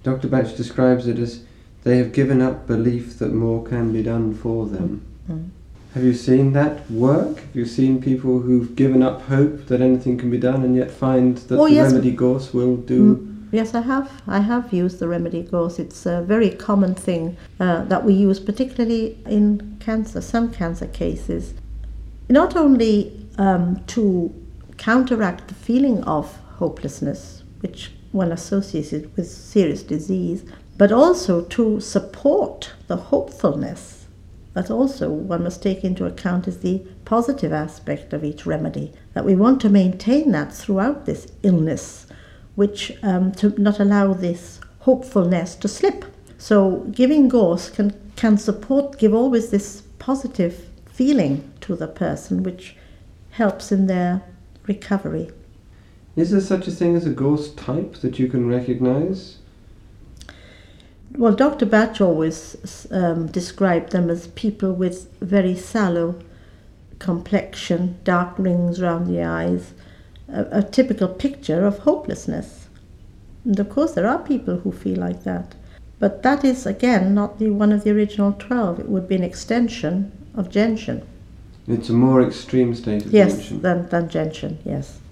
Dr. Batch describes it as they have given up belief that more can be done for them. Mm. Have you seen that work? Have you seen people who've given up hope that anything can be done and yet find that remedy gorse will do? Yes, I have. I have used the remedy gorse. It's a very common thing that we use, particularly in cancer, some cancer cases. Not only to counteract the feeling of hopelessness, which one associates it with serious disease, but also to support the hopefulness. That also one must take into account is the positive aspect of each remedy, that we want to maintain that throughout this illness, which to not allow this hopefulness to slip. So giving gorse can support, give always this positive feeling to the person, which helps in their recovery. Is there such a thing as a gorse type that you can recognise? Well, Dr. Batch always described them as people with very sallow complexion, dark rings around the eyes, a typical picture of hopelessness. And of course there are people who feel like that. But that is, again, not one of the original 12. It would be an extension of gentian. It's a more extreme state of gentian. Yes, than gentian, yes.